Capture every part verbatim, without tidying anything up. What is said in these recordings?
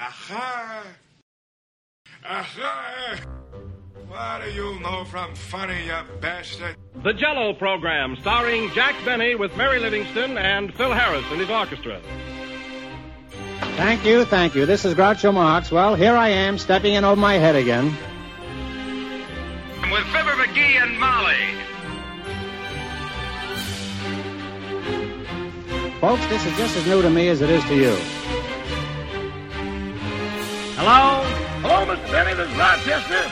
Aha! Aha! What do you know from funny, you bastard? The Jell-O Program, starring Jack Benny with Mary Livingston and Phil Harris and his orchestra. Thank you, thank you. This is Groucho Marx. Well, here I am, stepping in over my head again. With Fibber McGee and Molly. Folks, this is just as new to me as it is to you. Hello? Hello, Mister Benny, this is Rochester.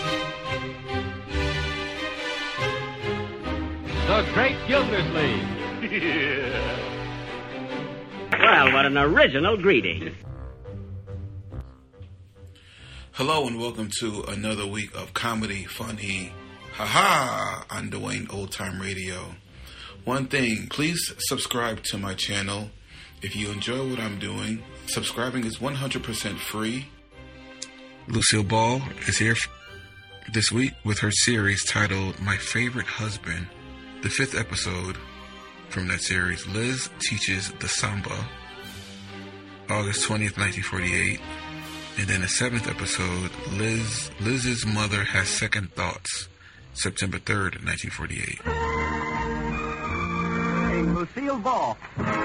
The Great Gildersleeve. Yeah. Well, what an original greeting. Hello and welcome to another week of comedy, funny, haha, on Dwayne Old Time Radio. One thing, please subscribe to my channel. If you enjoy what I'm doing, subscribing is one hundred percent free. Lucille Ball is here this week with her series titled My Favorite Husband. The fifth episode from that series, Liz Teaches the Samba, August twentieth, nineteen forty-eight. And then the seventh episode, Liz Liz's Mother Has Second Thoughts, September third, nineteen forty-eight. Hey, Lucille Ball.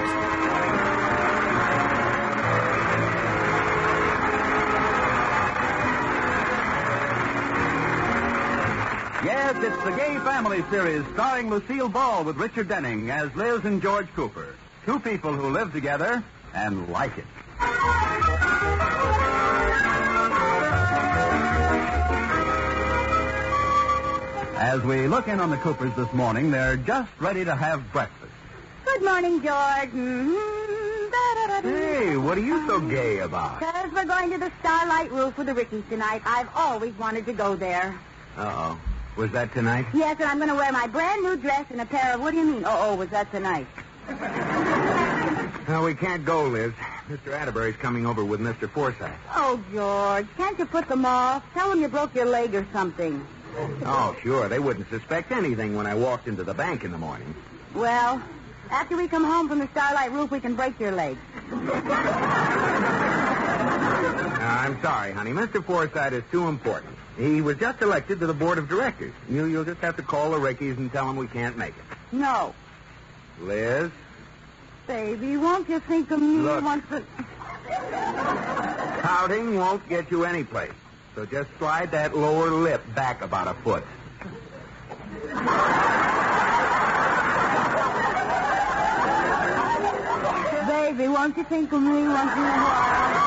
Yes, it's the Gay Family series starring Lucille Ball with Richard Denning as Liz and George Cooper. Two people who live together and like it. As we look in on the Coopers this morning, they're just ready to have breakfast. Good morning, George. Mm-hmm. Hey, what are you so gay about? Because we're going to the Starlight Roof with the Rickies tonight. I've always wanted to go there. Uh-oh. Was that tonight? Yes, and I'm going to wear my brand new dress and a pair of... What do you mean? Oh, oh, was that tonight? No, we can't go, Liz. Mister Atterbury's coming over with Mister Forsythe. Oh, George, can't you put them off? Tell them you broke your leg or something. Oh, sure. They wouldn't suspect anything when I walked into the bank in the morning. Well, after we come home from the Starlight Roof, we can break your leg. Uh, I'm sorry, honey. Mister Forsythe is too important. He was just elected to the board of directors. You, you'll just have to call the Rickies and tell them we can't make it. No. Liz? Baby, won't you think of me Look. once... A... Pouting won't get you anyplace. So just slide that lower lip back about a foot. Baby, won't you think of me once in a while?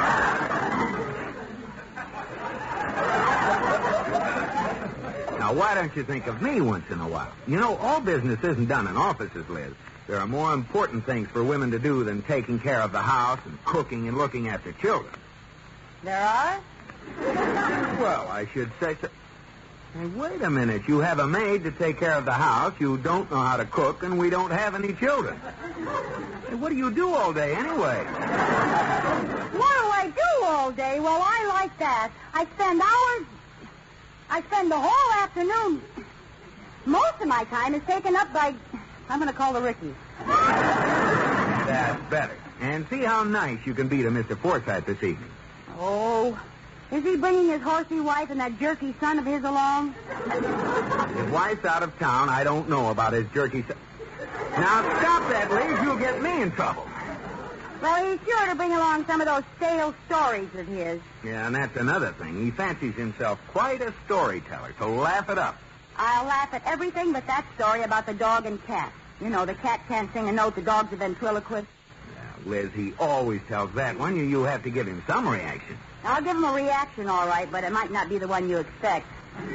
Now, why don't you think of me once in a while? You know, all business isn't done in offices, Liz. There are more important things for women to do than taking care of the house and cooking and looking after children. There are? Well, I should say so. Hey, wait a minute. You have a maid to take care of the house, you don't know how to cook, and we don't have any children. Hey, what do you do all day anyway? What do I do all day? Well, I like that. I spend hours... I spend the whole afternoon. Most of my time is taken up by... I'm going to call the Rickies. That's better. And see how nice you can be to Mister Forsythe this evening. Oh, is he bringing his horsey wife and that jerky son of his along? His wife's out of town. I don't know about his jerky son. Now, stop that, Liz. You'll get me in trouble. Well, he's sure to bring along some of those stale stories of his. Yeah, and that's another thing. He fancies himself quite a storyteller, so laugh it up. I'll laugh at everything but that story about the dog and cat. You know, the cat can't sing a note, the dog's a ventriloquist. Yeah, Liz, he always tells that one. You, you have to give him some reaction. I'll give him a reaction, all right, but it might not be the one you expect.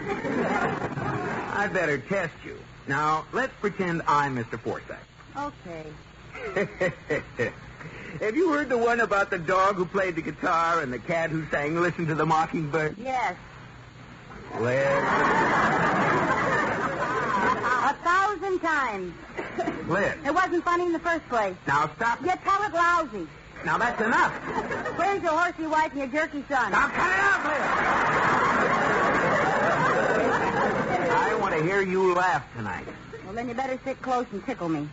I'd better test you. Now, let's pretend I'm Mister Forsythe. Okay. Have you heard the one about the dog who played the guitar and the cat who sang Listen to the Mockingbird? Yes. Liz. A thousand times. Liz. It wasn't funny in the first place. Now, stop. You tell it lousy. Now, that's enough. Where's your horsey wife and your jerky son? Now, cut it out, Liz. I want to hear you laugh tonight. Well, then you better sit close and tickle me.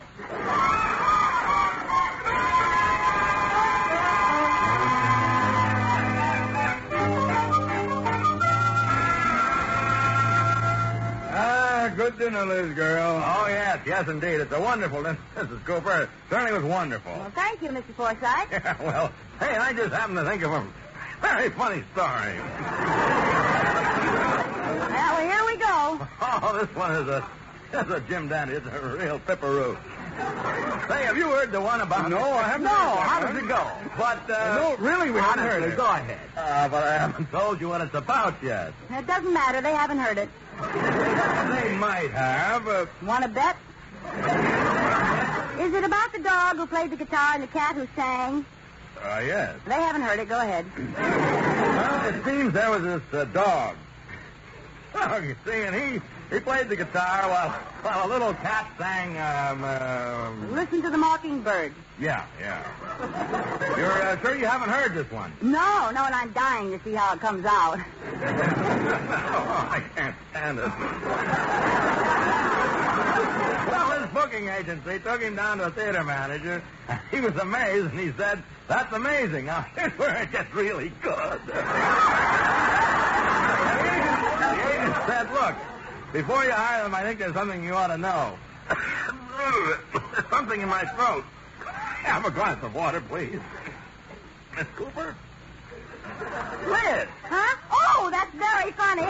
good dinner, Liz, girl. Oh, yes, yes, indeed. It's a wonderful dinner, Missus Cooper. It certainly was wonderful. Well, thank you, Mister Forsythe. Yeah, well, hey, I just happened to think of a very funny story. Well, here we go. Oh, this one is a, is a Jim Dandy. It's a real pipperoo. Say, have you heard the one about... No, I haven't No, heard that how one. does it go? But, uh... No, really, we haven't honestly, heard it. Go ahead. Uh, but I haven't told you what it's about yet. It doesn't matter. They haven't heard it. They might have. Uh, Want to bet? Is it about the dog who played the guitar and the cat who sang? uh, yes. They haven't heard it. Go ahead. Well, it seems there was this uh, dog. Well, you see, and he, he played the guitar while, while a little cat sang, um, uh... Listen to the mockingbird. Yeah, yeah. You're uh, sure you haven't heard this one? No, no, and I'm dying to see how it comes out. Oh, I can't stand it. Well, his booking agency took him down to a theater manager. He was amazed, and he said, "That's amazing. Now, here's where it gets really good." The agent said, "Look, before you hire them, I think there's something you ought to know." There's something in my throat. Have a glass of water, please. Miss Cooper? Liz! Huh? Oh, that's very funny.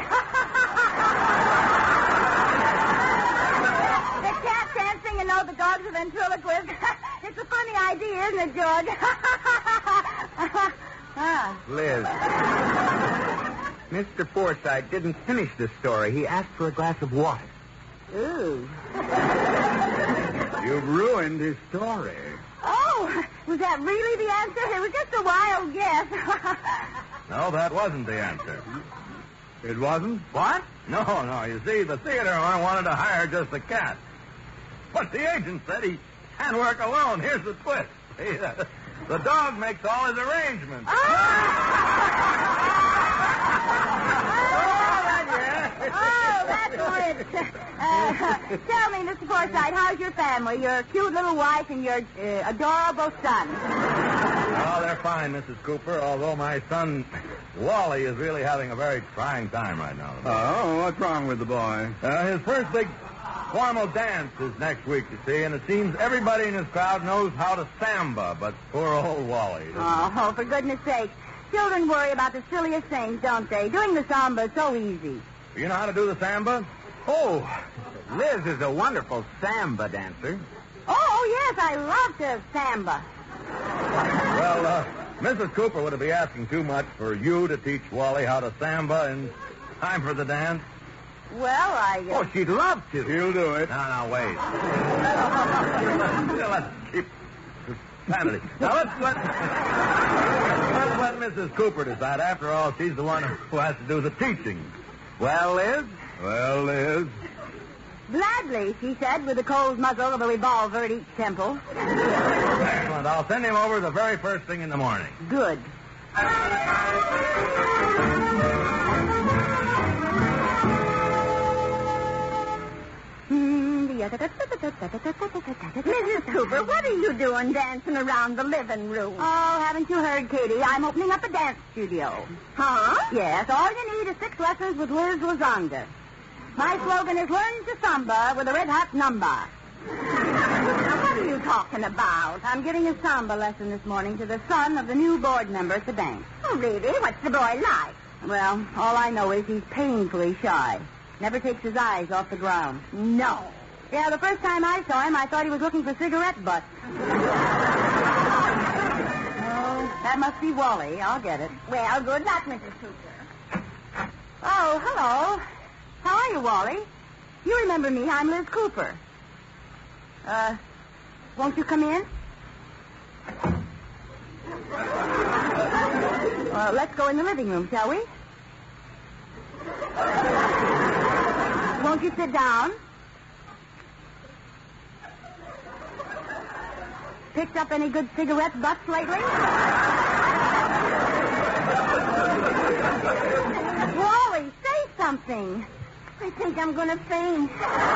The cat can't sing and know the dog's a ventriloquist. It's a funny idea, isn't it, George? ah. Liz. Mister Forsythe didn't finish the story. He asked for a glass of water. Ooh. You've ruined his story. Oh, was that really the answer? It was just a wild guess. No, that wasn't the answer. It wasn't? What? No, no. You see, the theater owner wanted to hire just a cat. But the agent said he can't work alone. Here's the twist. See, uh, the dog makes all his arrangements. Oh, that's rich. Uh, tell me, Mister Forsythe, how's your family? Your cute little wife and your uh, adorable son. Oh, they're fine, Missus Cooper, although my son, Wally, is really having a very trying time right now. Oh, what's wrong with the boy? Uh, his first big formal dance is next week, you see, and it seems everybody in his crowd knows how to samba, but poor old Wally. Oh, for goodness sake. Children worry about the silliest things, don't they? Doing the samba is so easy. You know how to do the samba? Oh, Liz is a wonderful samba dancer. Oh, yes, I love to samba. Well, uh, Missus Cooper would be asking too much for you to teach Wally how to samba in time for the dance. Well, I... Uh... Oh, she'd love to. She'll do it. No, no, wait. Let's keep sanity. Now, let's let, let's let Missus Cooper decide. After all, she's the one who has to do the teaching. Well, Liz? Well, Liz. Gladly, she said, with the cold muzzle of a revolver at each temple. Excellent. I'll send him over the very first thing in the morning. Good. Missus Cooper, what are you doing dancing around the living room? Oh, haven't you heard, Katie? I'm opening up a dance studio. Huh? Yes, all you need is six lessons with Liz Lazonda. My slogan is learn to samba with a red-hot number. What are you talking about? I'm giving a samba lesson this morning to the son of the new board member at the bank. Oh, really? What's the boy like? Well, all I know is he's painfully shy. Never takes his eyes off the ground. No. Yeah, the first time I saw him, I thought he was looking for cigarette butts. Oh, that must be Wally. I'll get it. Well, good luck, Missus Cooper. Oh, hello. How are you, Wally? You remember me. I'm Liz Cooper. Uh, won't you come in? Uh, let's go in the living room, shall we? Won't you sit down? Picked up any good cigarette butts lately? Wally, say something. I think I'm going to faint.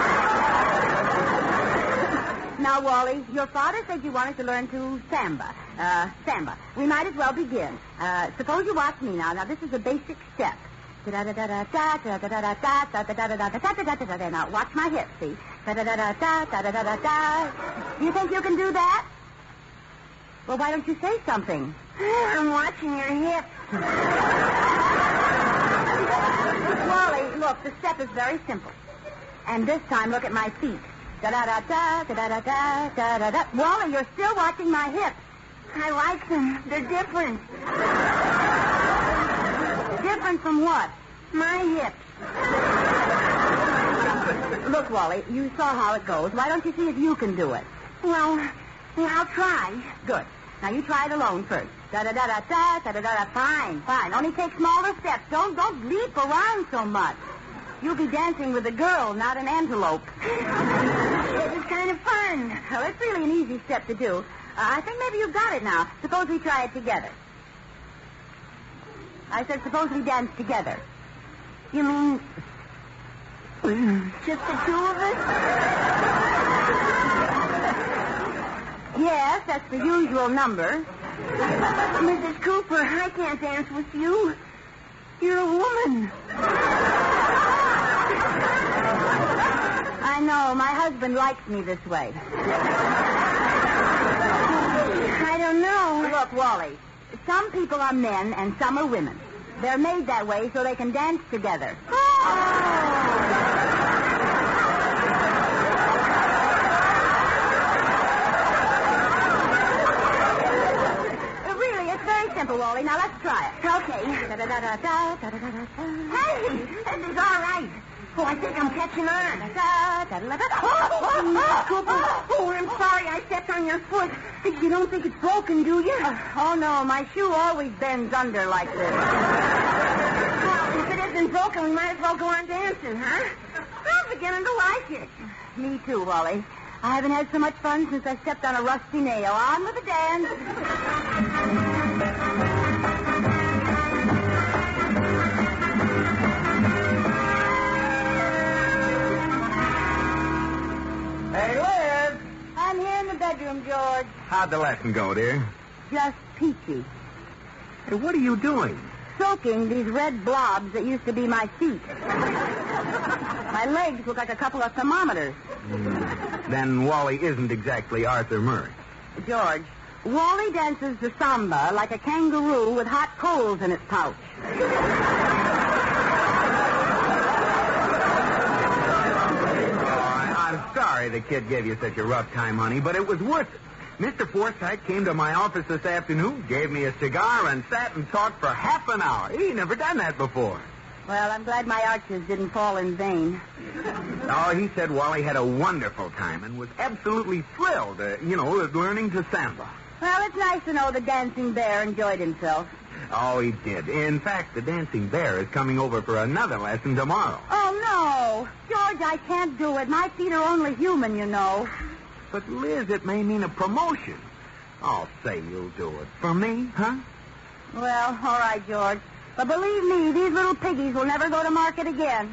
Now, Wally, your father said you wanted to learn to samba. Uh, samba. We might as well begin. Uh, suppose you watch me now. Now, this is a basic step. Now, watch my hips, see? Do you think you can do that? Well, why don't you say something? I'm watching your hips. Wally, look, the step is very simple. And this time, look at my feet. Da-da-da-da, da-da-da-da, da-da-da. Wally, you're still watching my hips. I like them. They're different. Different from what? My hips. Look, Wally, you saw how it goes. Why don't you see if you can do it? Well, well I'll try. Good. Now, you try it alone first. Da-da-da-da-da, da-da-da-da. Fine, fine. Only take smaller steps. Don't, don't leap around so much. You'll be dancing with a girl, not an antelope. This is kind of fun. Well, it's really an easy step to do. Uh, I think maybe you've got it now. Suppose we try it together. I said suppose we dance together. You mean just the two of us? Yes, that's the usual number. Missus Cooper, I can't dance with you. You're a woman. I know. My husband likes me this way. I don't know. Look, Wally, some people are men and some are women. They're made that way so they can dance together. Really, it's very simple, Wally. Now, let's try it. Okay. Hey, this is all right. Oh, I think I'm catching on. Oh, Cooper. Oh, I'm sorry. I stepped on your foot. You don't think it's broken, do you? Uh, oh, no. My shoe always bends under like this. Well, if it isn't broken, we might as well go on dancing, huh? I'm beginning to like it. Me too, Wally. I haven't had so much fun since I stepped on a rusty nail. On with the dance. Hey, Liz! I'm here in the bedroom, George. How'd the lesson go, dear? Just peachy. Hey, what are you doing? Soaking these red blobs that used to be my feet. My legs look like a couple of thermometers. Mm. Then Wally isn't exactly Arthur Murray. George, Wally dances the samba like a kangaroo with hot coals in its pouch. I'm sorry the kid gave you such a rough time, honey, but it was worth it. Mister Forsythe came to my office this afternoon, gave me a cigar, and sat and talked for half an hour. He never done that before. Well, I'm glad my arches didn't fall in vain. Oh, he said Wally had a wonderful time and was absolutely thrilled, uh, you know, at learning to samba. Well, it's nice to know the dancing bear enjoyed himself. Oh, he did. In fact, the dancing bear is coming over for another lesson tomorrow. Oh, no. George, I can't do it. My feet are only human, you know. But, Liz, it may mean a promotion. Oh, say you'll do it. For me, huh? Well, all right, George. But believe me, these little piggies will never go to market again.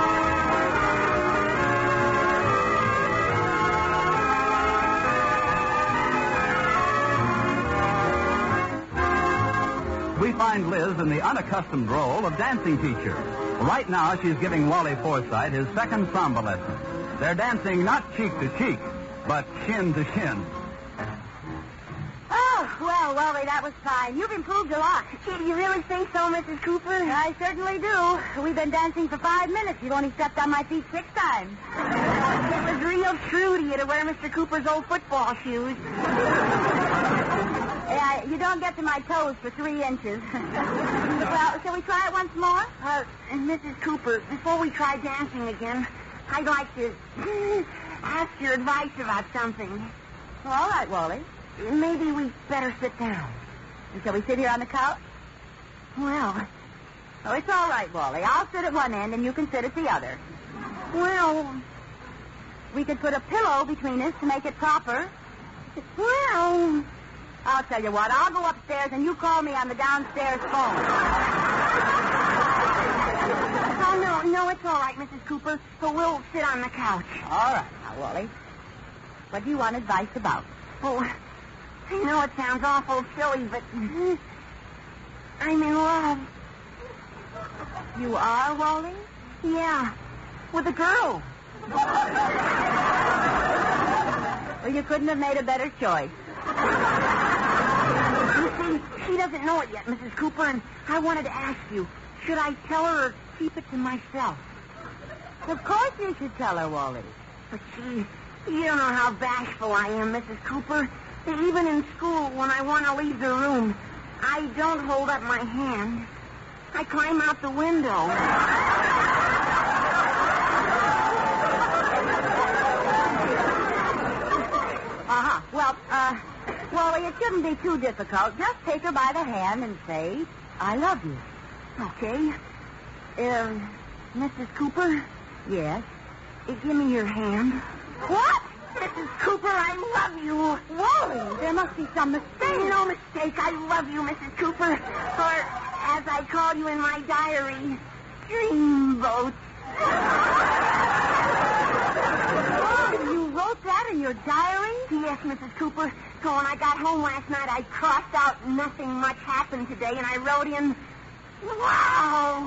We find Liz in the unaccustomed role of dancing teacher. Right now, she's giving Wally Forsythe his second samba lesson. They're dancing not cheek to cheek, but shin to shin. Oh, well, Wally, that was fine. You've improved a lot. Gee, you really think so, Missus Cooper? I certainly do. We've been dancing for five minutes. You've only stepped on my feet six times. It was real true to you to wear Mister Cooper's old football shoes. Yeah, you don't get to my toes for three inches. Well, shall we try it once more? Uh, Missus Cooper, before we try dancing again, I'd like to ask your advice about something. Well, all right, Wally. Maybe we better sit down. And shall we sit here on the couch? Well... Oh, it's all right, Wally. I'll sit at one end and you can sit at the other. Well... We could put a pillow between us to make it proper. Well... I'll tell you what. I'll go upstairs and you call me on the downstairs phone. Oh, no, no, it's all right, Missus Cooper. So we'll sit on the couch. All right, now, Wally. What do you want advice about? Oh, I know it sounds awful silly, but I'm in love. You are, Wally? Yeah, with a girl. Well, you couldn't have made a better choice. You see, she doesn't know it yet, Missus Cooper, and I wanted to ask you, should I tell her or keep it to myself? Of course you should tell her, Wally. But she, you don't know how bashful I am, Missus Cooper. Even in school, when I want to leave the room, I don't hold up my hand. I climb out the window. Uh-huh. Well, uh, Wally, it shouldn't be too difficult. Just take her by the hand and say, I love you. Okay. Uh, Missus Cooper? Yes? Uh, give me your hand. What? Missus Cooper, I love you. Wally, there must be some mistake. No mistake. I love you, Missus Cooper. Or, as I call you in my diary, Dreamboat. Oh, you wrote that in your diary? Yes, Missus Cooper. So when I got home last night, I crossed out nothing much happened today, and I wrote in, wow.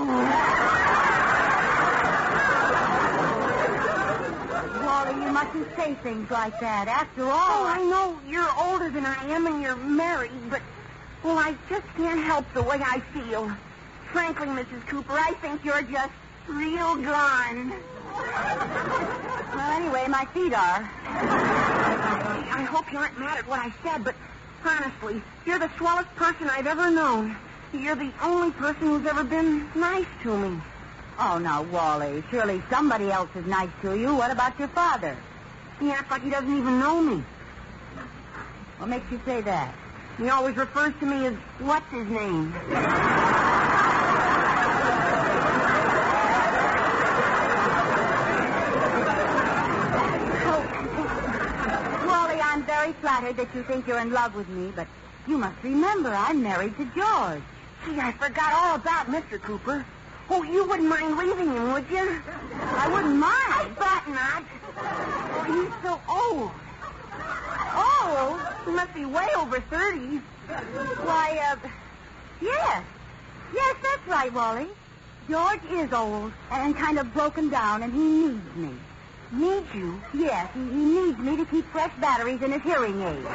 Wally, you mustn't say things like that. After all... Oh, I know you're older than I am and you're married, but, well, I just can't help the way I feel. Frankly, Missus Cooper, I think you're just real gone. Well, anyway, my feet are. I hope you aren't mad at what I said, but honestly, you're the swellest person I've ever known. You're the only person who's ever been nice to me. Oh, now, Wally, surely somebody else is nice to you. What about your father? He acts like he doesn't even know me. What makes you say that? He always refers to me as, what's his name? Wally, I'm very flattered that you think you're in love with me, but you must remember I'm married to George. Gee, I forgot all about Mister Cooper. Oh, you wouldn't mind leaving him, would you? I wouldn't mind. I thought not. Oh, he's so old. Oh, he must be way over thirty. Why, uh, yes. Yes, that's right, Wally. George is old and kind of broken down, and he needs me. Needs you? Yes, he, he needs me to keep fresh batteries in his hearing aid.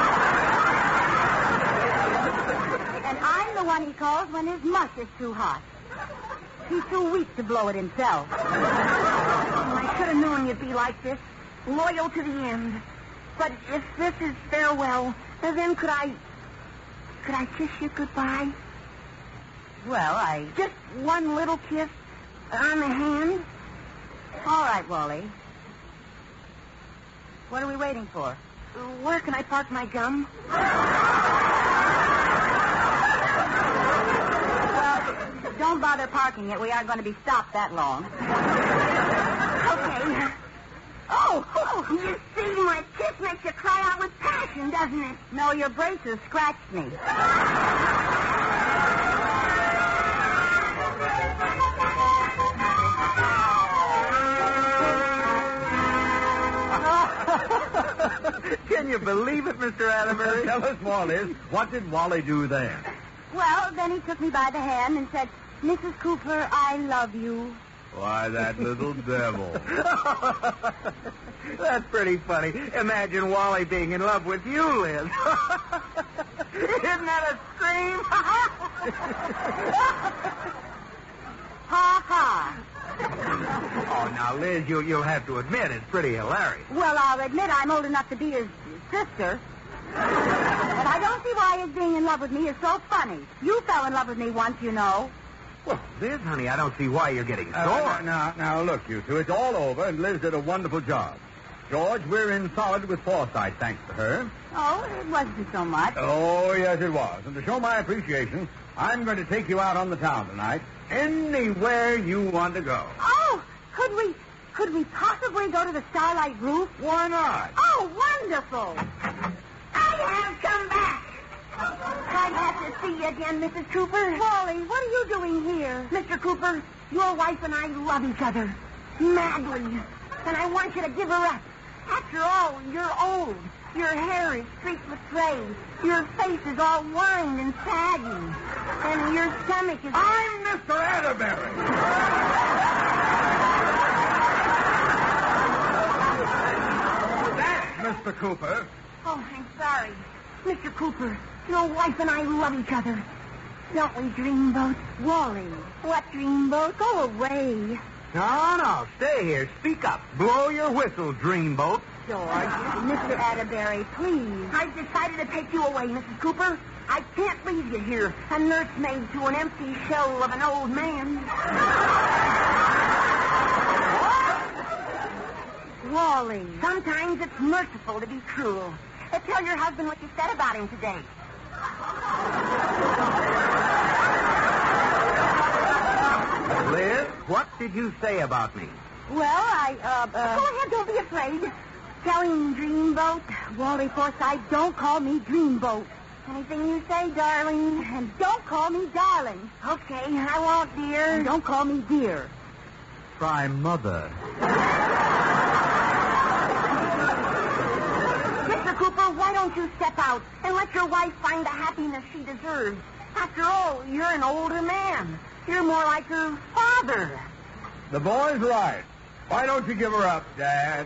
And I'm the one he calls when his mush is too hot. He's too weak to blow it himself. Oh, I should have known you'd be like this. Loyal to the end. But if this is farewell, then could I... Could I kiss you goodbye? Well, I... Just one little kiss on the hand? All right, Wally. What are we waiting for? Where can I park my gum? Don't bother parking it. We aren't going to be stopped that long. Okay. Oh, oh, you see, my kiss makes you cry out with passion, doesn't it? No, your braces scratched me. Can you believe it, Mister Atterbury? Tell us more, Liz. What did Wally do then? Well, then he took me by the hand and said, Missus Cooper, I love you. Why, that little devil. That's pretty funny. Imagine Wally being in love with you, Liz. Isn't that a scream? Ha ha. Oh, now, Liz, you, you'll have to admit it's pretty hilarious. Well, I'll admit I'm old enough to be his sister. But I don't see why his being in love with me is so funny. You fell in love with me once, you know. Well, Liz, honey, I don't see why you're getting sore. Uh, now, now, look, you two, it's all over, and Liz did a wonderful job. George, we're in solid with Forsyth, thanks to her. Oh, it wasn't so much. Oh, yes, it was. And to show my appreciation, I'm going to take you out on the town tonight. Anywhere you want to go. Oh, could we, could we possibly go to the Starlight Roof? Why not? Oh, wonderful. I have come back. I have to see you again, Missus Cooper. Wally, what are you doing here? Mister Cooper, your wife and I love each other. Madly. And I want you to give her up. After all, you're old. Your hair is streaked with gray. Your face is all lined and saggy. And your stomach is... I'm Mister Atterbury. That's Mister Cooper. Oh, I'm sorry. Mister Cooper, your wife and I love each other. Don't we, Dreamboat? Wally, What Dreamboat? go away. No, no, stay here. Speak up. Blow your whistle, Dreamboat. George, Mister Atterbury, please. I've decided to take you away, Missus Cooper. I can't leave you here, a nursemaid to an empty shell of an old man. Wally. Sometimes it's merciful to be cruel. Uh, tell your husband what you said about him today. Liz, what did you say about me? Well, I, uh, uh... Go ahead, don't be afraid. Tell him, Dreamboat. Wally Forsythe, don't call me Dreamboat. Anything you say, darling. And don't call me darling. Okay, I won't, dear. And don't call me dear. Try mother. Mister Cooper, why don't you step out and let your wife find the happiness she deserves? After all, you're an older man. You're more like her father. The boy's right. Why don't you give her up, Dad?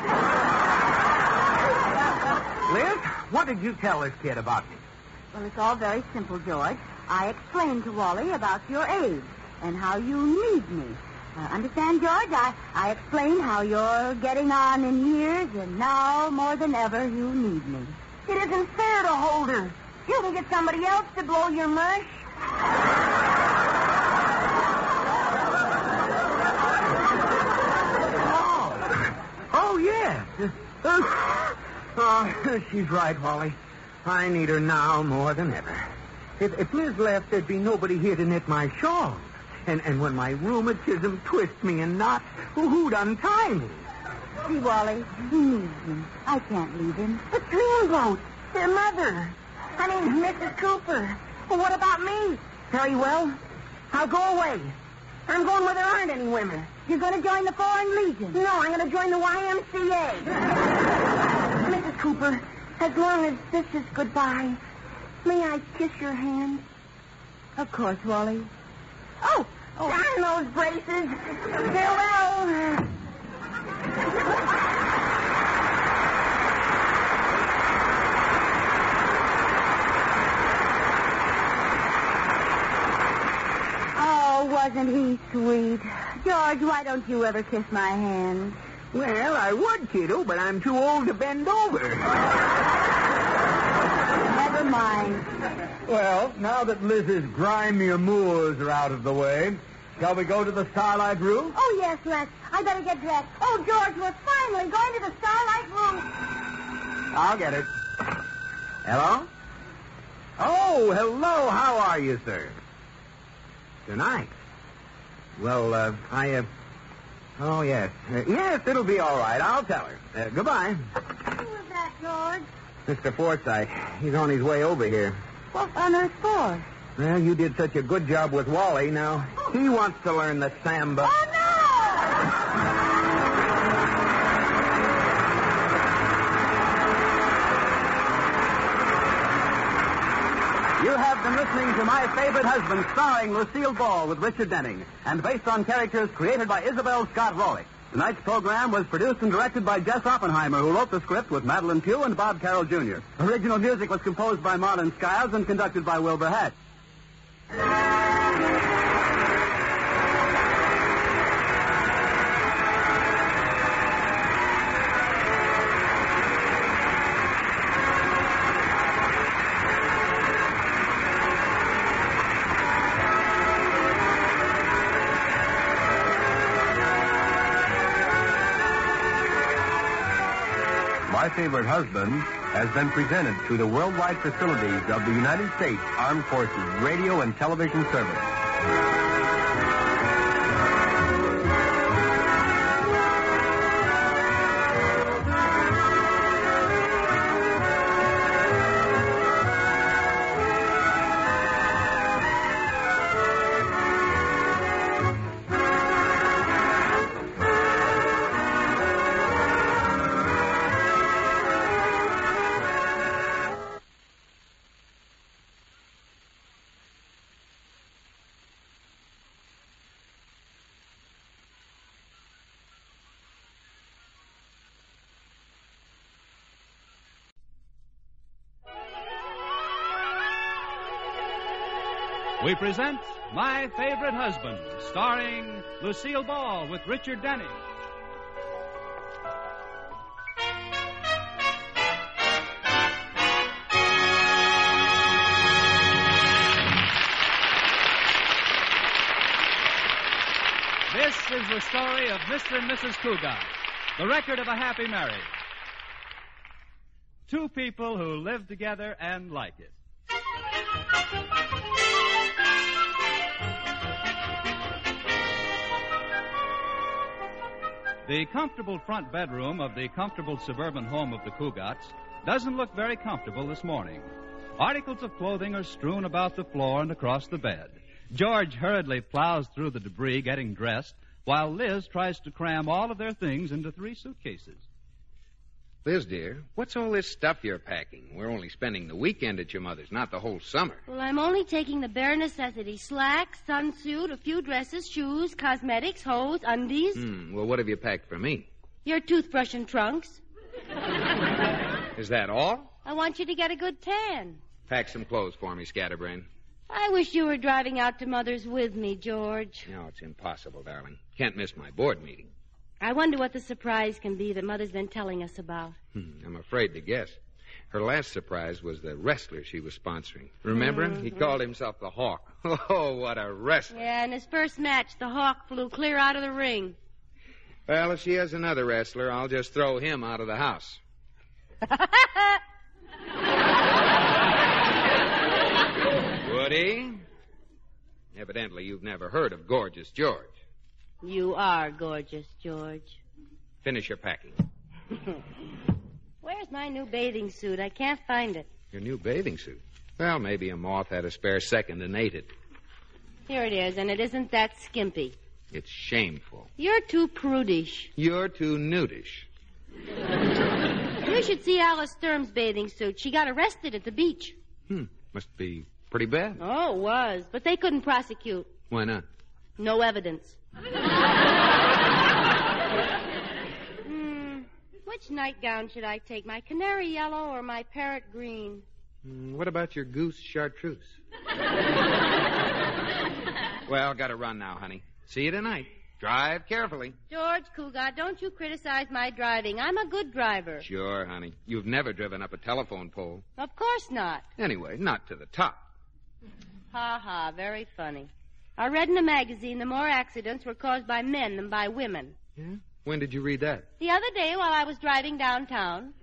Liz, what did you tell this kid about me? Well, it's all very simple, George. I explained to Wally about your age and how you need me. Uh, understand, George? I, I explained how you're getting on in years, and now, more than ever, you need me. It isn't fair to hold her. You can get somebody else to blow your mush. Oh, yes. Oh, she's right, Wally. I need her now more than ever. If, if Liz left, there'd be nobody here to knit my shawl. And and when my rheumatism twists me in knots, who'd untie me? See, Wally, he needs me. I can't leave him. But Dreamboat, their mother. I mean, Missus Cooper. Well, what about me? Very well. I'll go away. I'm going where there aren't any women. You're going to join the Foreign Legion? No, I'm going to join the Y M C A. Missus Cooper, as long as this is goodbye, may I kiss your hand? Of course, Wally. Oh, oh. Darn those braces. Farewell. Oh, wasn't he sweet? George, why don't you ever kiss my hand? Well, I would, kiddo, but I'm too old to bend over. Never mind. Well, now that Liz's grimy amours are out of the way, shall we go to the Starlight Room? Oh, yes, Lex. I better get dressed. Oh, George, we're finally going to the Starlight Room. I'll get it. Hello? Oh, hello. How are you, sir? Tonight? Well, uh, I, uh... Oh, yes. Uh, yes, it'll be all right. I'll tell her. Uh, goodbye. Who was that, George? Mister Forsythe. He's on his way over here. What on earth for? Well, you did such a good job with Wally. Now, he wants to learn the samba. Oh, no! You have been listening to My Favorite Husband, starring Lucille Ball with Richard Denning, and based on characters created by Isabel Scott Rowley. Tonight's program was produced and directed by Jess Oppenheimer, who wrote the script with Madeline Pugh and Bob Carroll Junior Original music was composed by Marlon Skiles and conducted by Wilbur Hatch. My Favorite Husband has been presented through the worldwide facilities of the United States Armed Forces Radio and Television Service. we present My Favorite Husband, starring Lucille Ball with Richard Denning. This is the story of Mister and Missus Cougar, the record of a happy marriage. Two people who live together and like it. The comfortable front bedroom of the comfortable suburban home of the Cougars doesn't look very comfortable this morning. Articles of clothing are strewn about the floor and across the bed. George hurriedly plows through the debris getting dressed, while Liz tries to cram all of their things into three suitcases. Liz, dear, what's all this stuff you're packing? We're only spending the weekend at your mother's, not the whole summer. Well, I'm only taking the bare necessities. Slacks, sunsuit, a few dresses, shoes, cosmetics, hose, undies. Hmm, well, what have you packed for me? Your toothbrush and trunks. Is that all? I want you to get a good tan. Pack some clothes for me, Scatterbrain. I wish you were driving out to Mother's with me, George. No, it's impossible, darling. Can't miss my board meeting. I wonder what the surprise can be that Mother's been telling us about. Hmm, I'm afraid to guess. Her last surprise was the wrestler she was sponsoring. Remember him? Mm-hmm. He called himself the Hawk. Oh, what a wrestler. Yeah, in his first match, the Hawk flew clear out of the ring. Well, if she has another wrestler, I'll just throw him out of the house. Woody? Evidently, you've never heard of Gorgeous George. You are gorgeous, George. Finish your packing. Where's my new bathing suit? I can't find it. Your new bathing suit? Well, maybe a moth had a spare second and ate it. Here it is, and it isn't that skimpy. It's shameful. You're too prudish. You're too nudish. You should see Alice Sturm's bathing suit. She got arrested at the beach. Hmm, must be pretty bad. Oh, it was, but they couldn't prosecute. Why not? No evidence. mm, which nightgown should I take, my canary yellow or my parrot green? Mm, what about your goose chartreuse? Well, gotta run now, honey. See you tonight. Drive carefully. George Cougar, don't you criticize my driving. I'm a good driver. Sure, honey. You've never driven up a telephone pole. Of course not. Anyway, not to the top. Ha ha, very funny. I read in a magazine the more accidents were caused by men than by women. Yeah? When did you read that? The other day while I was driving downtown.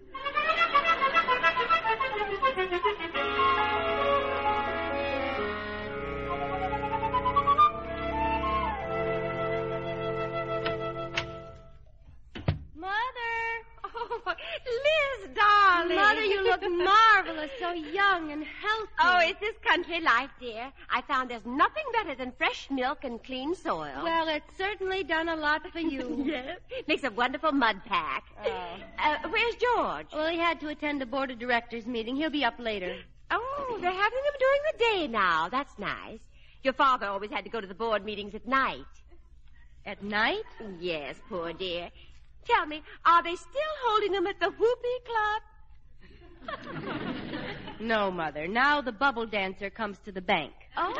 Liz, darling. Mother, you look marvelous, so young and healthy. Oh, it's this country life, dear. I found there's nothing better than fresh milk and clean soil. Well, it's certainly done a lot for you. Yes. Makes a wonderful mud pack. Oh. Uh, where's George? Well, he had to attend a board of directors meeting. He'll be up later. Oh, they're having them during the day now. That's nice. Your father always had to go to the board meetings at night. At night? Yes, poor dear. Tell me, are they still holding them at the Whoopee Club? No, Mother. Now the bubble dancer comes to the bank. Oh.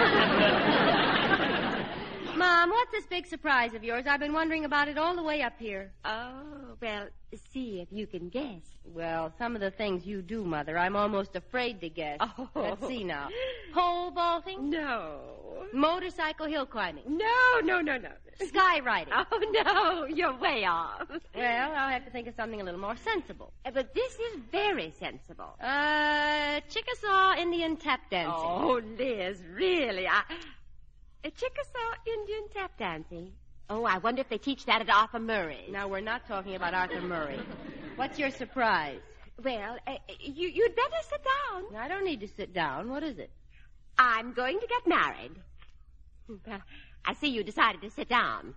Mom, what's this big surprise of yours? I've been wondering about it all the way up here. Oh, well, see if you can guess. Well, some of the things you do, Mother, I'm almost afraid to guess. Oh. Let's see now. Pole vaulting? No. Motorcycle hill climbing? No, no, no, no. Skywriting? Oh, no, you're way off. Well, I'll have to think of something a little more sensible. Uh, but this is very sensible. Uh, Chickasaw Indian tap dancing. Oh, Liz, really? I... A Chickasaw Indian tap dancing? Oh, I wonder if they teach that at Arthur Murray. Now, we're not talking about Arthur Murray. What's your surprise? Well, uh, you, you'd better sit down. I don't need to sit down. What is it? I'm going to get married. I see you decided to sit down.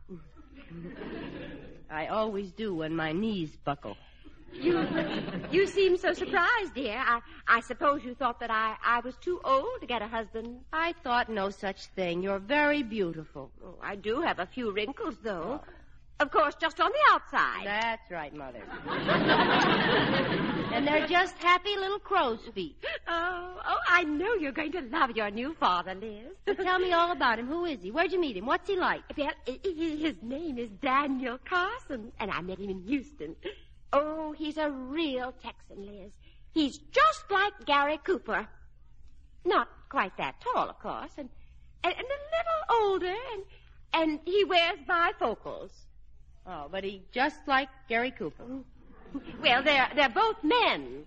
I always do when my knees buckle. You you seem so surprised, dear. I, I suppose you thought that I, I was too old to get a husband. I thought no such thing. You're very beautiful. Oh, I do have a few wrinkles, though. Of course, just on the outside. That's right, Mother. And they're just happy little crow's feet. Oh, oh, I know you're going to love your new father, Liz. Well, tell me all about him. Who is he? Where'd you meet him? What's he like? Well, i- i- his name is Daniel Carson, and I met him in Houston. Oh, he's a real Texan, Liz. He's just like Gary Cooper. Not quite that tall, of course, and, and, and a little older, and, and he wears bifocals. Oh, but he just like Gary Cooper. Well, they're they're both men.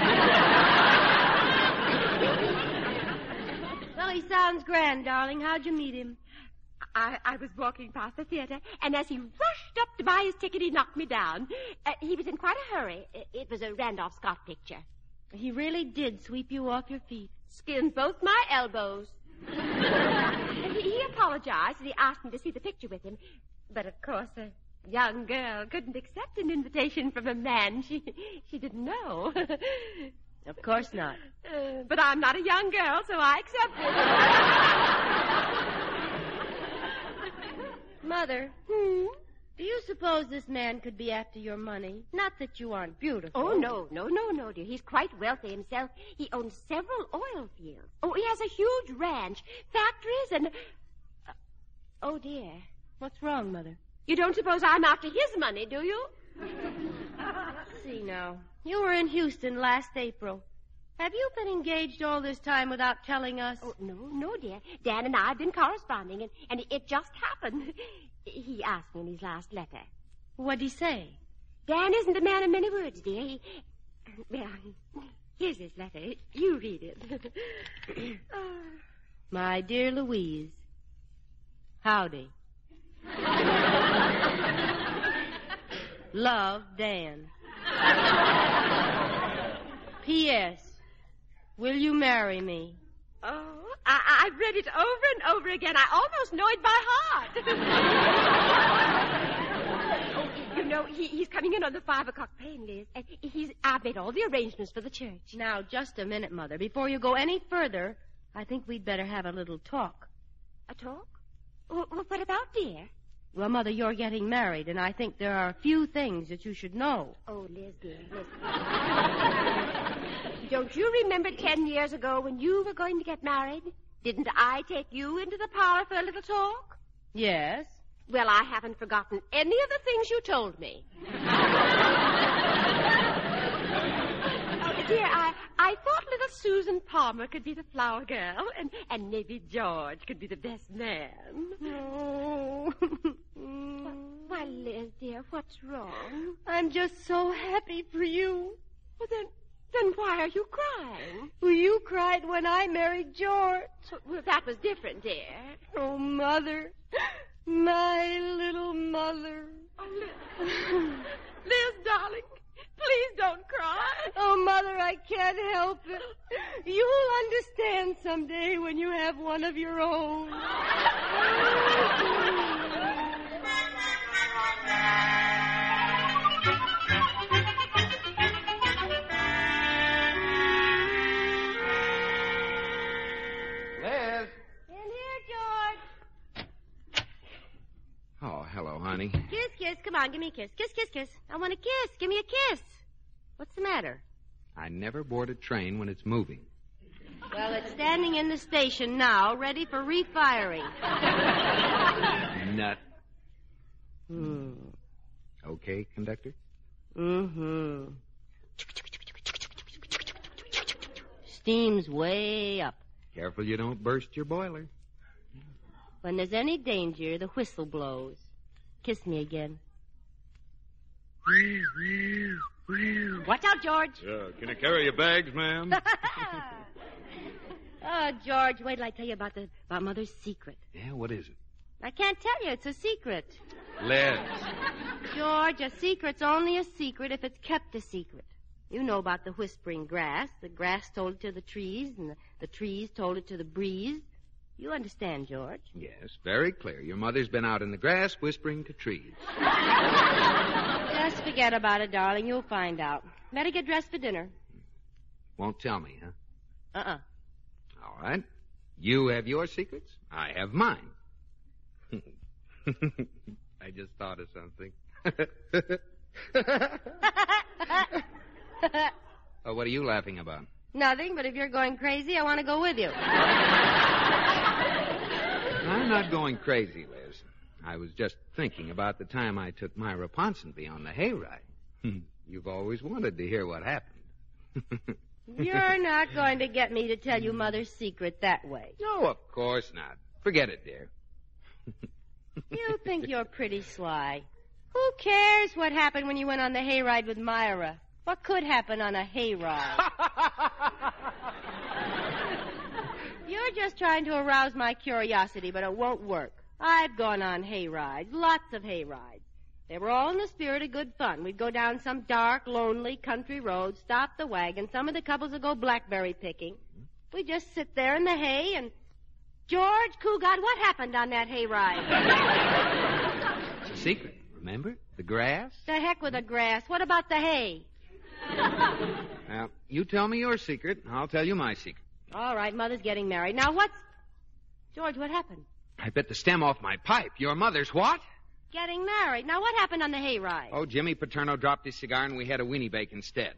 Well, he sounds grand, darling. How'd you meet him? I, I was walking past the theater, and as he rushed up to buy his ticket, he knocked me down. Uh, he was in quite a hurry. It, it was a Randolph Scott picture. He really did sweep you off your feet. Skinned both my elbows. And he, he apologized, and he asked me to see the picture with him. But, of course, a young girl couldn't accept an invitation from a man she she didn't know. Of course not. Uh, but I'm not a young girl, so I accepted. Mother, Hmm? do you suppose this man could be after your money? Not that you aren't beautiful. Oh, no, no, no, no, dear. He's quite wealthy himself. He owns several oil fields. Oh, he has a huge ranch, factories, and... Uh, oh, dear. What's wrong, Mother? You don't suppose I'm after his money, do you? Let's see now. You were in Houston last April. Have you been engaged all this time without telling us? Oh, no, no, dear. Dan and I have been corresponding, and, and it just happened. He asked me in his last letter. What'd he say? Dan isn't a man of many words, dear. He... Well, here's his letter. You read it. My dear Louise, howdy. Love, Dan. P S. Will you marry me? Oh, I, I've read it over and over again. I almost know it by heart. Oh, you know, he, he's coming in on the five o'clock train, Liz. And he's, I've made all the arrangements for the church. Now, just a minute, Mother. Before you go any further, I think we'd better have a little talk. A talk? Well, what about, dear? Well, Mother, you're getting married, and I think there are a few things that you should know. Oh, Liz, dear, Liz. Don't you remember ten years ago when you were going to get married? Didn't I take you into the parlor for a little talk? Yes. Well, I haven't forgotten any of the things you told me. Oh, dear, I, I thought little Susan Palmer could be the flower girl, and, and maybe George could be the best man. Oh. Why, Liz, dear, what's wrong? I'm just so happy for you. Well, then, then why are you crying? Well, you cried when I married George. Well, that was different, dear. Oh, Mother. My little mother. Oh, Liz. Liz, darling, please don't cry. Oh, Mother, I can't help it. You'll understand someday when you have one of your own. Liz. In here, George. Oh, hello, honey. Kiss, kiss. Come on, give me a kiss. Kiss, kiss, kiss. I want a kiss. Give me a kiss. What's the matter? I never board a train when it's moving. Well, it's standing in the station now, ready for refiring. Nut. Hmm. Okay, conductor? Mm-hmm. Steam's way up. Careful you don't burst your boiler. When there's any danger, the whistle blows. Kiss me again. Watch out, George. Uh, can I carry your bags, ma'am? Oh, George, wait till I tell you about the about Mother's secret. Yeah, what is it? I can't tell you. It's a secret. Liz. George, a secret's only a secret if it's kept a secret. You know about the whispering grass. The grass told it to the trees, and the, the trees told it to the breeze. You understand, George? Yes, very clear. Your mother's been out in the grass whispering to trees. Just forget about it, darling. You'll find out. Better get dressed for dinner. Won't tell me, huh? Uh-uh. All right. You have your secrets. I have mine. I just thought of something. Oh, what are you laughing about? Nothing, but if you're going crazy, I want to go with you. I'm not going crazy, Liz. I was just thinking about the time I took Myra Ponsonby on the hayride. You've always wanted to hear what happened. You're not going to get me to tell you Mother's secret that way. No, of course not. Forget it, dear. You think you're pretty sly. Who cares what happened when you went on the hayride with Myra? What could happen on a hayride? You're just trying to arouse my curiosity, but it won't work. I've gone on hayrides, lots of hayrides. They were all in the spirit of good fun. We'd go down some dark, lonely country road, stop the wagon. Some of the couples would go blackberry picking. We'd just sit there in the hay and... George Cougat, what happened on that hayride? It's a secret, remember? The grass? The heck with the grass. What about the hay? Now, you tell me your secret, and I'll tell you my secret. All right, Mother's getting married. Now, what's... George, what happened? I bit the stem off my pipe. Your mother's what? Getting married. Now, what happened on the hayride? Oh, Jimmy Paterno dropped his cigar, and we had a weenie bake instead.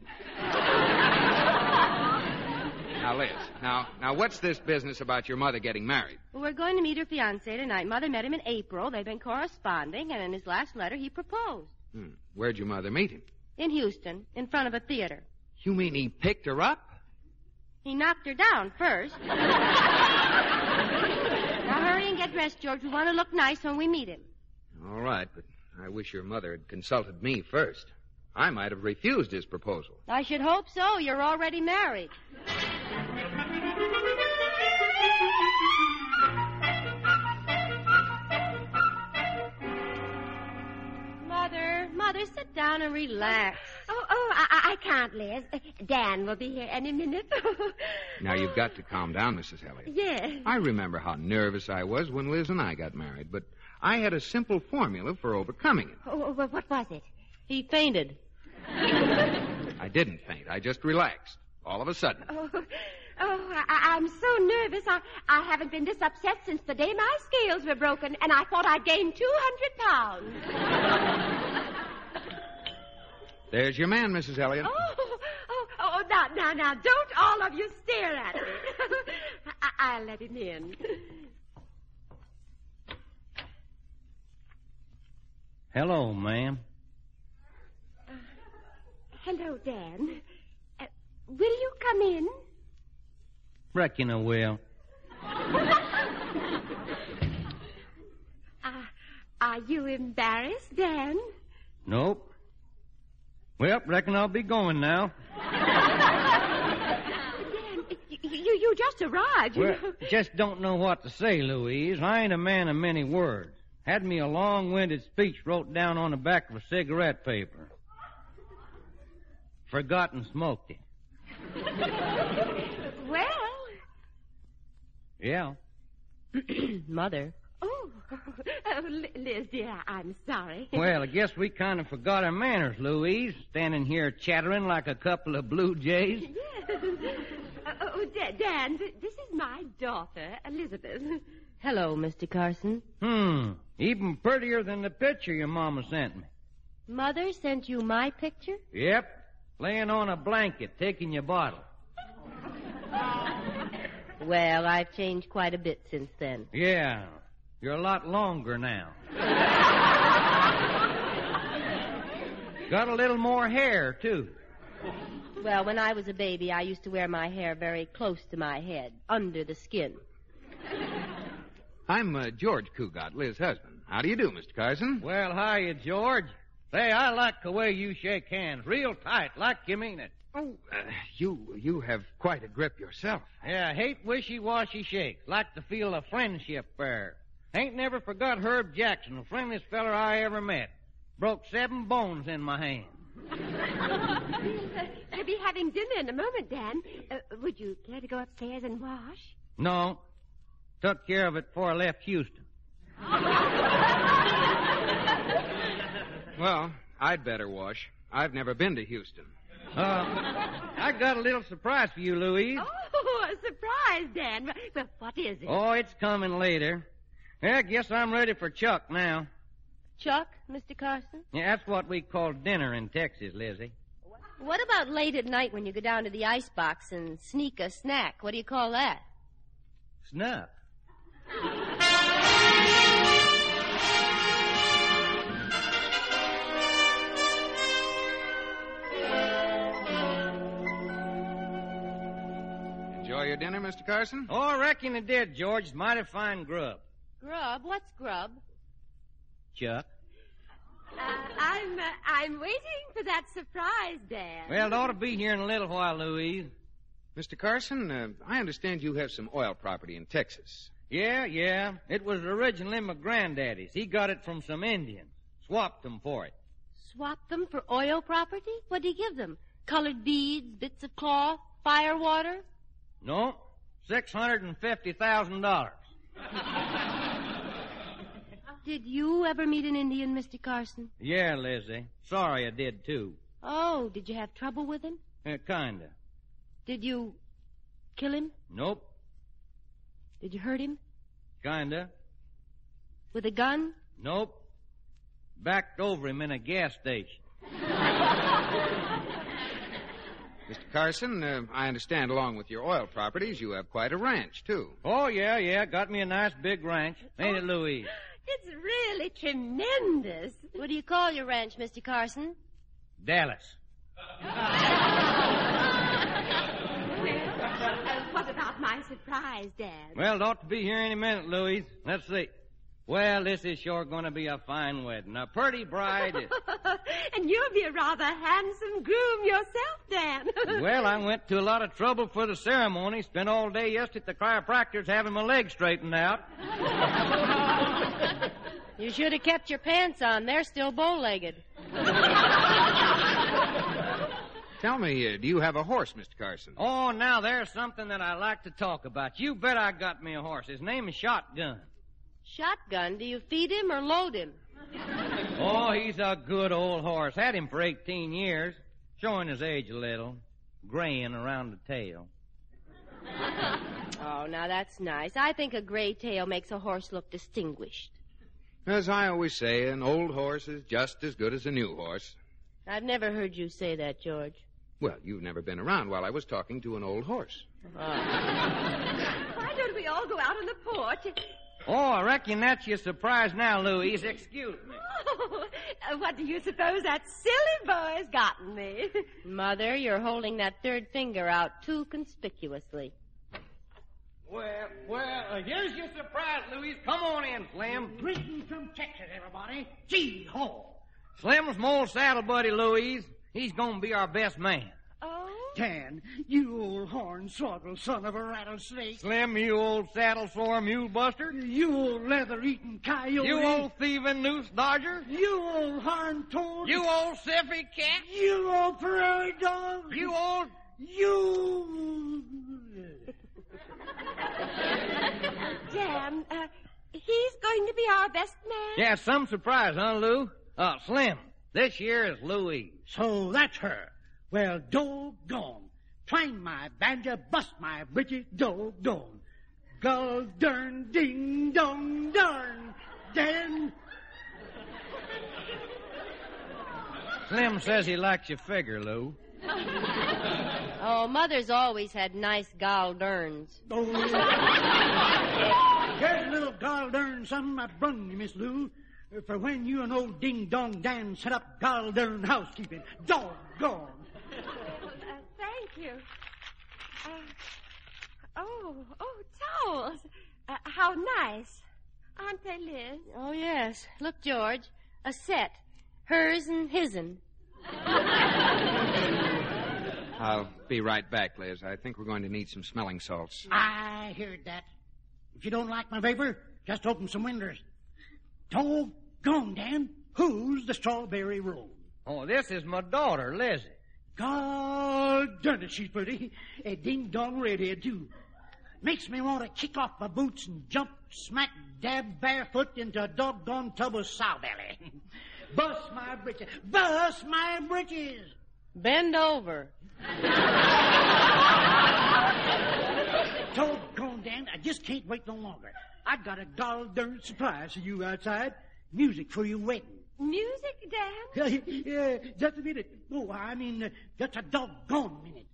Now, Liz, now, now, what's this business about your mother getting married? Well, we're going to meet her fiancé tonight. Mother met him in April. They've been corresponding, and in his last letter, he proposed. Hmm. Where'd your mother meet him? In Houston, in front of a theater. You mean he picked her up? He knocked her down first. Now, hurry and get dressed, George. We want to look nice when we meet him. All right, but I wish your mother had consulted me first. I might have refused his proposal. I should hope so. You're already married. Mother, Mother, sit down and relax. Oh, oh, I, I can't, Liz. Dan will be here any minute. Now, you've got to calm down, Missus Elliott. Yes. I remember how nervous I was when Liz and I got married, but I had a simple formula for overcoming it. Oh, what was it? He fainted. I didn't faint. I just relaxed. All of a sudden. Oh, oh I, I'm so nervous. I, I haven't been this upset since the day my scales were broken, and I thought I'd gained two hundred pounds. There's your man, Missus Elliott. Oh, oh, oh, now, now, now, don't all of you stare at me. I, I'll let him in. Hello, ma'am. Uh, hello, Dan. Uh, will you come in? Reckon I will. uh, are you embarrassed, Dan? Nope. Well, reckon I'll be going now. Dan, you, you just arrived, you Well, know. just don't know what to say, Louise. I ain't a man of many words. Had me a long-winded speech wrote down on the back of a cigarette paper. Forgot and smoked it. Well. Yeah. Mother. Oh, oh, Liz, dear, I'm sorry. Well, I guess we kind of forgot our manners, Louise, standing here chattering like a couple of blue jays. Yes. Uh, oh, Dan, this is my daughter, Elizabeth. Hello, Mister Carson. Hmm. Even prettier than the picture your mama sent me. Mother sent you my picture? Yep. Laying on a blanket, taking your bottle. Well, I've changed quite a bit since then. Yeah. You're a lot longer now. Got a little more hair, too. Well, when I was a baby, I used to wear my hair very close to my head, under the skin. I'm uh, George Cougat, Liz's husband. How do you do, Mister Carson? Well, hiya, George. Say, I like the way you shake hands, real tight, like you mean it. Oh, uh, you you have quite a grip yourself. Yeah, I hate wishy-washy shakes. Like to feel a friendship there. Ain't never forgot Herb Jackson, the friendliest feller I ever met. Broke seven bones in my hand. We'll be having dinner in a moment, Dan. Uh, would you care to go upstairs and wash? No. Took care of it before I left Houston. Well, I'd better wash. I've never been to Houston. Uh, I got a little surprise for you, Louise. Oh, a surprise, Dan. Well, what is it? Oh, it's coming later. Yeah, I guess I'm ready for Chuck now. Chuck, Mister Carson? Yeah, that's what we call dinner in Texas, Lizzie. What about late at night when you go down to the icebox and sneak a snack? What do you call that? Snuff. Enjoy your dinner, Mister Carson? Oh, I reckon it did, George. It's mighty fine grub. Grub? What's grub? Chuck. Uh, I'm uh, I'm waiting for that surprise, Dan. Well, it ought to be here in a little while, Louise. Mister Carson, uh, I understand you have some oil property in Texas. Yeah, yeah. It was originally my granddaddy's. He got it from some Indians. Swapped them for it. Swapped them for oil property? What'd he give them? Colored beads, bits of cloth, fire water? No, six hundred and fifty thousand dollars. Did you ever meet an Indian, Mister Carson? Yeah, Lizzie. Sorry I did, too. Oh, did you have trouble with him? Uh, kinda. Did you kill him? Nope. Did you hurt him? Kinda. With a gun? Nope. Backed over him in a gas station. Mister Carson, uh, I understand along with your oil properties, you have quite a ranch, too. Oh, yeah, yeah. Got me a nice big ranch. Ain't it, Louise? It's really tremendous. What do you call your ranch, Mister Carson? Dallas. Well, uh, what about my surprise, Dad? Well, it ought to be here any minute, Louise. Let's see. Well, this is sure going to be a fine wedding. A pretty bride. Is... And you'll be a rather handsome groom yourself, Dan. Well, I went to a lot of trouble for the ceremony. Spent all day yesterday at the chiropractor's having my legs straightened out. You should have kept your pants on. They're still bow-legged. Tell me, uh, do you have a horse, Mister Carson? Oh, now there's something that I like to talk about. You bet I got me a horse. His name is Shotgun. Shotgun? Do you feed him or load him? Oh, he's a good old horse. Had him for eighteen years. Showing his age a little. Graying around the tail. Oh, now that's nice. I think a gray tail makes a horse look distinguished. As I always say, an old horse is just as good as a new horse. I've never heard you say that, George. Well, you've never been around while I was talking to an old horse. Oh. Why don't we all go out on the porch? Oh, I reckon that's your surprise now, Louise. Excuse me. Oh, uh, what do you suppose that silly boy's gotten me? Mother, you're holding that third finger out too conspicuously. Well, well, uh, here's your surprise, Louise. Come on in, Slim. Greetings from Texas, everybody. Gee, ho. Slim's my old saddle buddy, Louise. He's gonna be our best man. Oh? Dan, you old hornswoggle son of a rattlesnake. Slim, you old saddle sore mule buster. You old leather-eating coyote. You old thieving noose dodger. You old horn toad. You old siffy cat. You old prairie dog. You old... You... Dan, uh, he's going to be our best man? Yeah, some surprise, huh, Lou? Uh, Slim, this year is Louise. So that's her. Well, doggone. Twang my banjo, bust my breeches, doggone. Gull dern, ding dong darn. Dan. Slim says he likes your figure, Lou. Oh, Mother's always had nice gall derns. Oh. Here's a little gall dern something I brung you, Miss Lou, for when you and old Ding Dong Dan set up gall dern housekeeping. Doggone. Uh, thank you. Uh, oh, oh, towels. Uh, how nice. Aren't they, Liz? Oh, yes. Look, George, a set. Hers and his'n. I'll be right back, Liz. I think we're going to need some smelling salts. I heard that. If you don't like my vapor, just open some windows. Doggone, Dan. Who's the strawberry roll? Oh, this is my daughter, Lizzie. God darn it, she's pretty. A ding-dong redhead, too. Makes me want to kick off my boots and jump smack dab barefoot into a doggone tub of sow belly. Bust my britches. Bust my britches. Bend over. Doggone, Dan, I just can't wait no longer. I got a gall darn surprise for you outside. Music for your wedding. Music, Dan? Yeah, just a minute. Oh, I mean, uh, just a doggone minute.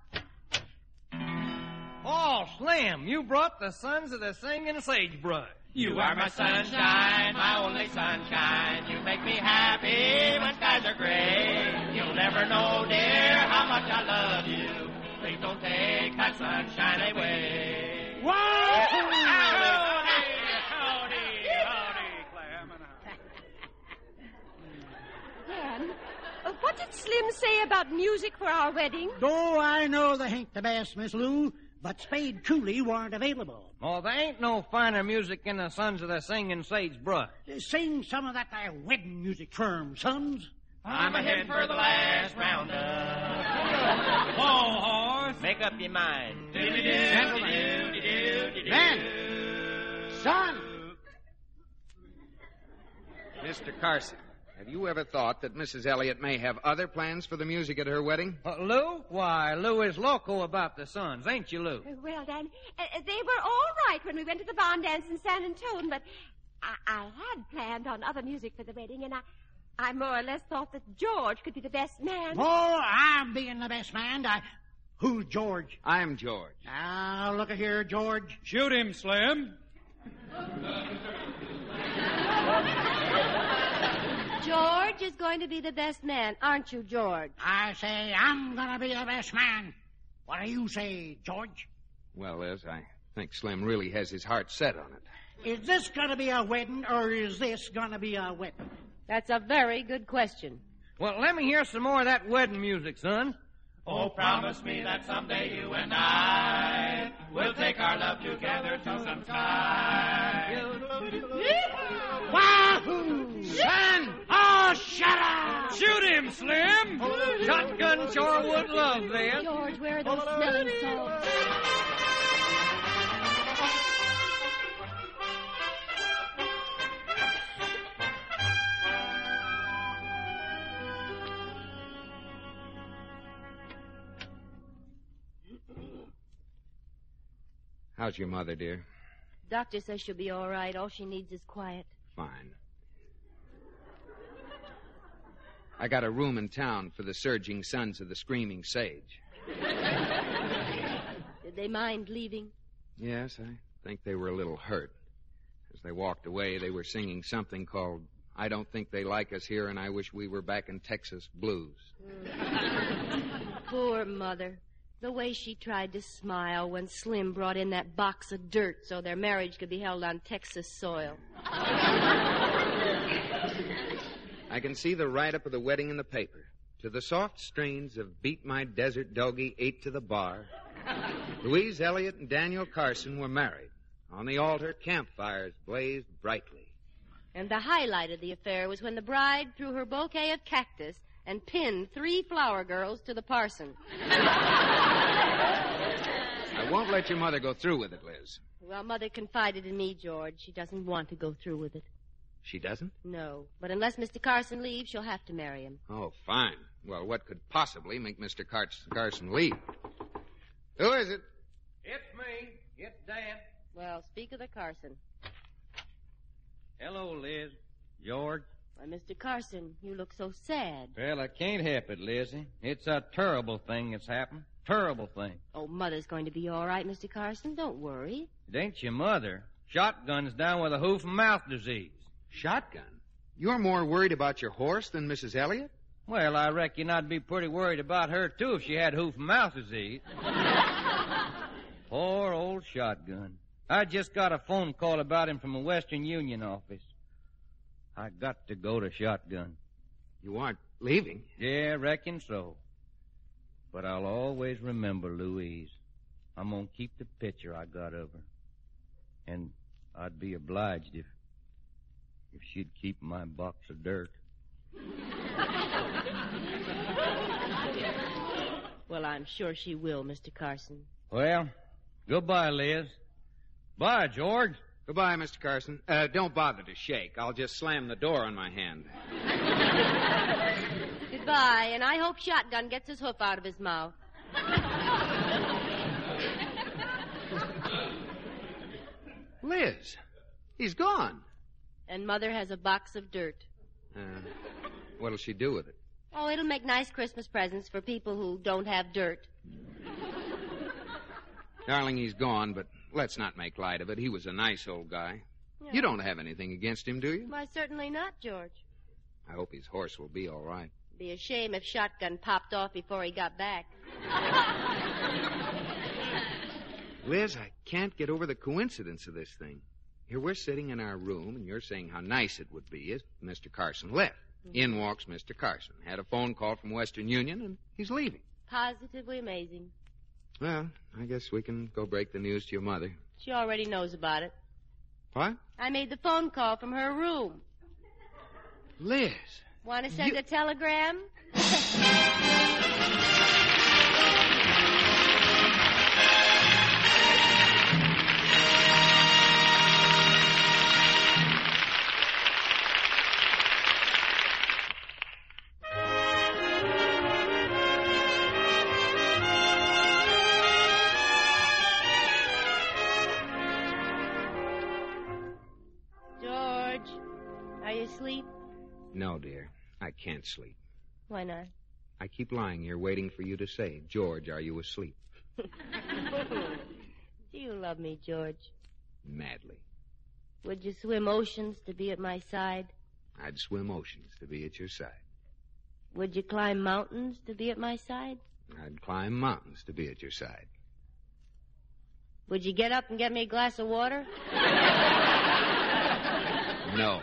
Oh, Slim, you brought the sons of the singing sagebrush. You are my sunshine, my only sunshine. You make me happy when skies are gray. You'll never know, dear, how much I love you. Please don't take that sunshine away. Whoa! Howdy, howdy, howdy, Clam. Dan, uh, what did Slim say about music for our wedding? Oh, I know they ain't the best, Miss Lou, but Spade Cooley weren't available. Oh, there ain't no finer music in the sons of the singing sagebrush. Uh, Sing some of that there wedding music for 'em, sons. I'm ahead for the last roundup. Whoa, horse. Make up your mind. Gentlemen. Ben. Son. Mister Carson, have you ever thought that Missus Elliott may have other plans for the music at her wedding? Uh, Lou? Why, Lou is loco about the sons, ain't you, Lou? Uh, Well, Dan, uh, they were all right when we went to the barn dance in San Antone, but I, I had planned on other music for the wedding, and I, I more or less thought that George could be the best man. Oh, I'm being the best man. I... Who's George? I'm George. Now, look at here, George. Shoot him, Slim. George is going to be the best man, aren't you, George? I say I'm gonna be the best man. What do you say, George? Well, Liz, I think Slim really has his heart set on it. Is this gonna be a wedding, or is this gonna be a wedding? That's a very good question. Well, let me hear some more of that wedding music, son. Oh, promise me that someday you and I will take our love together to some sky. Wahoo! Son! Oh, shut up! Shoot him, Slim! Shotgun sure would love this. George, where are those smelling salts? How's your mother, dear? Doctor says she'll be all right. All she needs is quiet. Fine. I got a room in town for the surging sons of the screaming sage. Did they mind leaving? Yes, I think they were a little hurt. As they walked away, they were singing something called I Don't Think They Like Us Here and I Wish We Were Back in Texas Blues. Poor mother. The way she tried to smile when Slim brought in that box of dirt so their marriage could be held on Texas soil. I can see the write-up of the wedding in the paper. To the soft strains of Beat My Desert Doggie, Eight to the Bar, Louise Elliott and Daniel Carson were married. On the altar, campfires blazed brightly. And the highlight of the affair was when the bride threw her bouquet of cactus and pinned three flower girls to the parson. I won't let your mother go through with it, Liz. Well, Mother confided in me, George. She doesn't want to go through with it. She doesn't? No. But unless Mister Carson leaves, she'll have to marry him. Oh, fine. Well, what could possibly make Mister Car- Carson leave? Who is it? It's me. It's Dan. Well, speak of the Carson. Hello, Liz. George. Why, Mister Carson, you look so sad. Well, I can't help it, Lizzie. It's a terrible thing that's happened. Terrible thing. Oh, Mother's going to be all right, Mister Carson. Don't worry. It ain't your mother. Shotgun's down with a hoof and mouth disease. Shotgun? You're more worried about your horse than Missus Elliott? Well, I reckon I'd be pretty worried about her, too, if she had hoof and mouth disease. Poor old Shotgun. I just got a phone call about him from a Western Union office. I got to go to Shotgun. You aren't leaving? Yeah, reckon so. But I'll always remember Louise. I'm going to keep the picture I got of her. And I'd be obliged if if she'd keep my box of dirt. Well, I'm sure she will, Mister Carson. Well, goodbye, Liz. Bye, George. Goodbye, Mister Carson. Uh, don't bother to shake. I'll just slam the door on my hand. Goodbye, and I hope Shotgun gets his hoof out of his mouth. Liz, he's gone. And Mother has a box of dirt. Uh, what'll she do with it? Oh, it'll make nice Christmas presents for people who don't have dirt. Darling, he's gone, but let's not make light of it. He was a nice old guy. Yeah. You don't have anything against him, do you? Why, certainly not, George. I hope his horse will be all right. Be a shame if Shotgun popped off before he got back. Liz, I can't get over the coincidence of this thing. Here we're sitting in our room, and you're saying how nice it would be if Mister Carson left. Mm-hmm. In walks Mister Carson. Had a phone call from Western Union, and he's leaving. Positively amazing. Well, I guess we can go break the news to your mother. She already knows about it. What? I made the phone call from her room. Liz. Want to send you... a telegram? Sleep? No, dear. I can't sleep. Why not? I keep lying here waiting for you to say, George, are you asleep? Do you love me, George? Madly. Would you swim oceans to be at my side? I'd swim oceans to be at your side. Would you climb mountains to be at my side? I'd climb mountains to be at your side. Would you get up and get me a glass of water? No.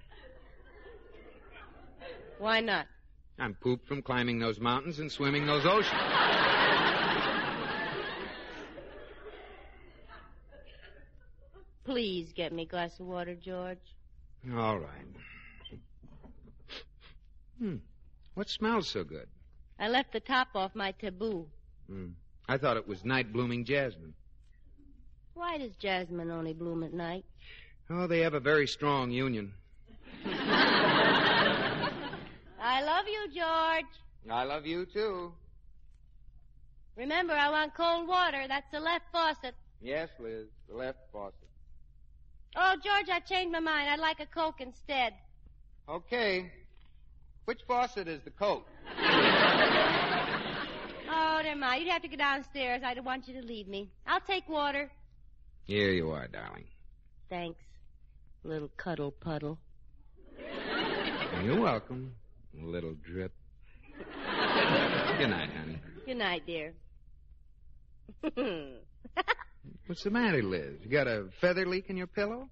Why not? I'm pooped from climbing those mountains and swimming those oceans. Please get me a glass of water, George. All right. Hmm. What smells so good? I left the top off my taboo. Hmm. I thought it was night-blooming jasmine. Why does jasmine only bloom at night? Oh, they have a very strong union. I love you, George. I love you, too. Remember, I want cold water. That's the left faucet. Yes, Liz, the left faucet. Oh, George, I've changed my mind. I'd like a Coke instead. Okay. Which faucet is the Coke? Oh, never mind. You'd have to go downstairs. I don't want you to leave me. I'll take water. Here you are, darling. Thanks, little cuddle puddle. You're welcome, little drip. Good night, honey. Good night, dear. What's the matter, Liz? You got a feather leak in your pillow?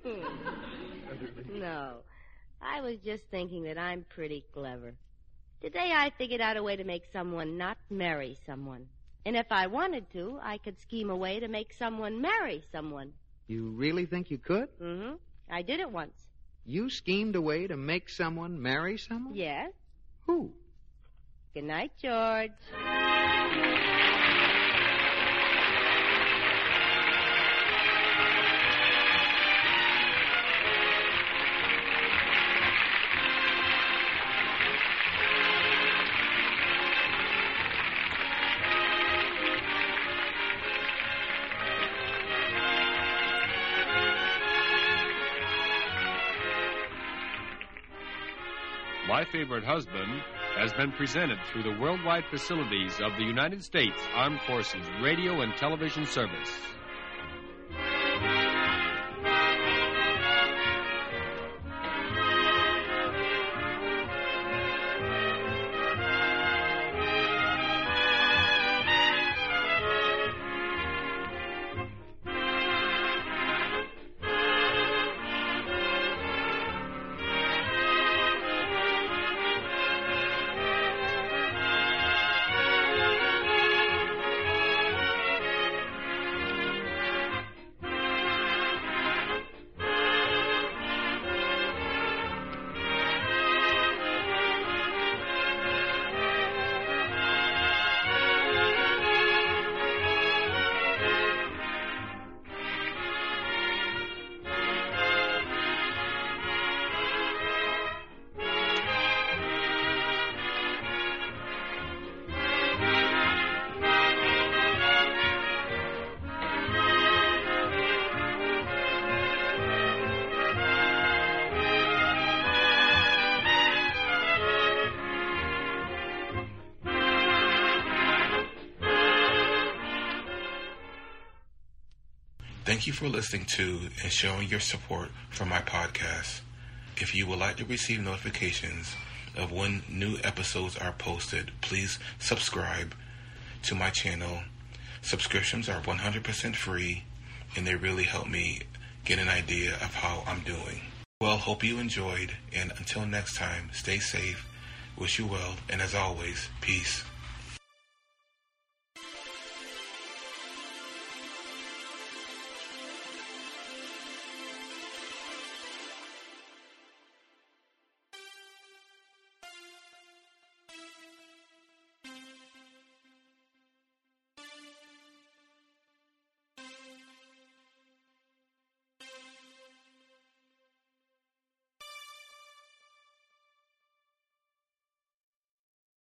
No. I was just thinking that I'm pretty clever. Today I figured out a way to make someone not marry someone. And if I wanted to, I could scheme a way to make someone marry someone. You really think you could? Mm-hmm. I did it once. You schemed a way to make someone marry someone? Yes. Who? Good night, George. My Favorite Husband has been presented through the worldwide facilities of the United States Armed Forces Radio and Television Service. Thank you for listening to and showing your support for my podcast. If you would like to receive notifications of when new episodes are posted, please subscribe to my channel. Subscriptions are one hundred percent free, and they really help me get an idea of how I'm doing. Well, hope you enjoyed, and until next time, stay safe, wish you well, and as always, peace.